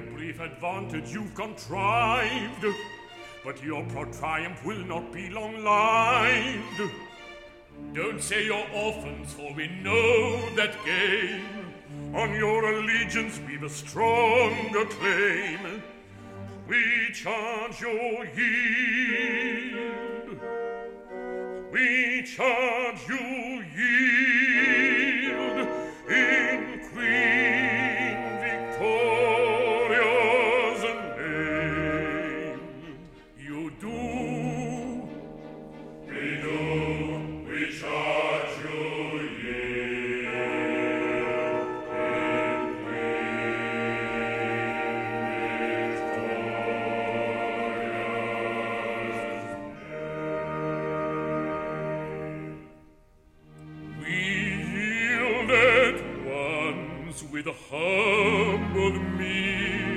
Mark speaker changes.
Speaker 1: a brief advantage you've contrived, but your proud triumph will not be long-lived. Don't say you're orphans, for we know that game. On your allegiance we've a stronger claim. We charge your yield. We charge you yield in Queen Victoria's name. You do. We do. We charge you yield in Queen Victoria's name. We yield at once with humble mien.